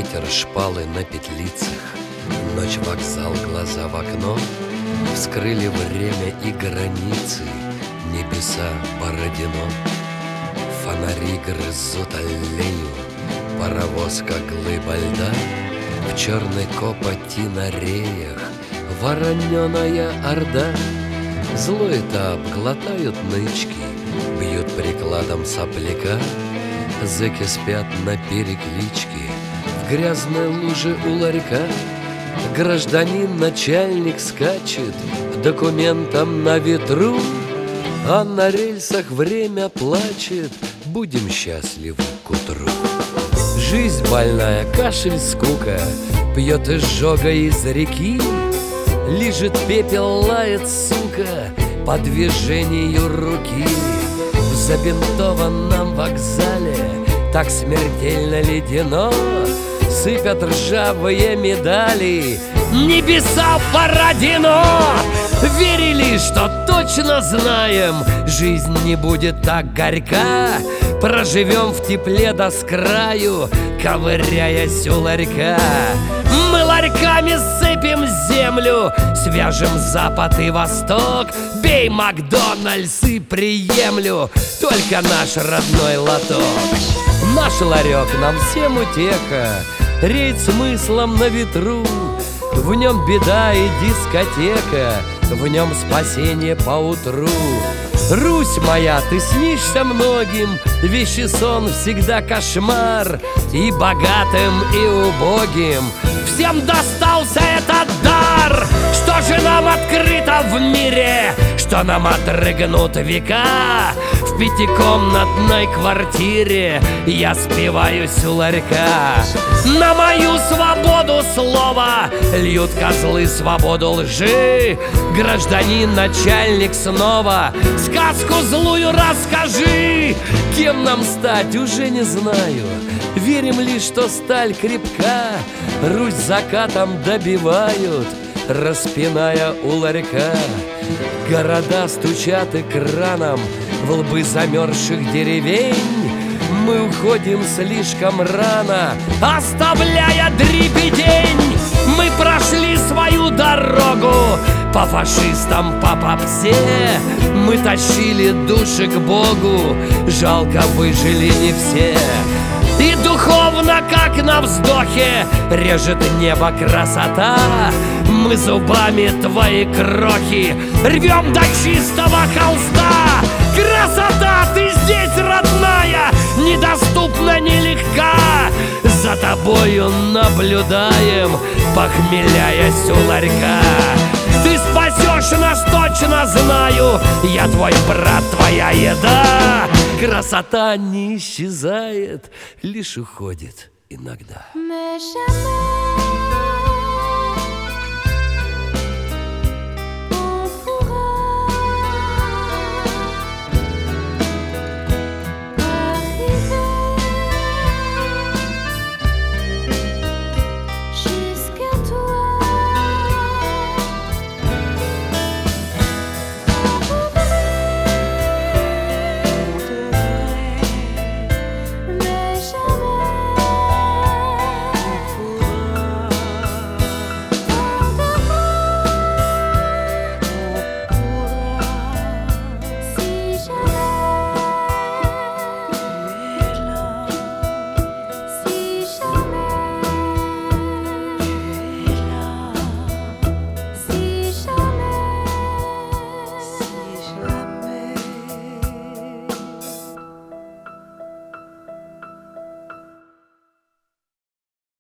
ветер, шпалы на петлицах, ночь, вокзал, глаза в окно вскрыли время и границы, небеса Бородино. Фонари грызут аллею, паровоз, как глыба льда, в черной копоти на реях вороненая орда. Злой этап глотают нычки, бьют прикладом сопляка. Зэки спят на перекличке в грязной луже у ларька. Гражданин начальник скачет документом на ветру, а на рельсах время плачет, будем счастливы к утру. Жизнь больная, кашель, скука, пьет изжога из реки, лижет пепел, лает сука по движению руки. В забинтованном вокзале так смертельно ледяно сыпят ржавые медали небеса Бородино. Верили, что точно знаем, жизнь не будет так горька, проживем в тепле до скраю, ковыряясь у ларька. Мы ларьками сыпем землю, свяжем запад и восток. Бей, Макдональдс, и приемлю только наш родной лоток. Наш ларек нам всем утеха, рейд смыслом на ветру. В нем беда и дискотека, в нем спасение поутру. Русь моя, ты снишься многим, вещий сон всегда кошмар. И богатым, и убогим всем достался этот дар. Что же нам открыто в мире, что нам отрыгнут века? В пятикомнатной квартире я спиваюсь у ларька. На мою свободу слова льют козлы свободу лжи. Гражданин начальник снова сказку злую расскажи. Кем нам стать, уже не знаю. Верим лишь, что сталь крепка. Русь закатом добивают, распиная у ларька. Города стучат экраном в лбы замерзших деревень. Мы уходим слишком рано, оставляя дребедень. Мы прошли свою дорогу по фашистам, по попсе. Мы тащили души к Богу, жалко, выжили не все. И духовно, как на вздохе, режет небо красота. Мы зубами твои крохи рвем до чистого холста. Красота, ты здесь, родная, недоступна, нелегка. За тобою наблюдаем, похмеляясь у ларька. Ты спасешь нас, точно знаю, я твой брат, твоя еда. Красота не исчезает, лишь уходит иногда.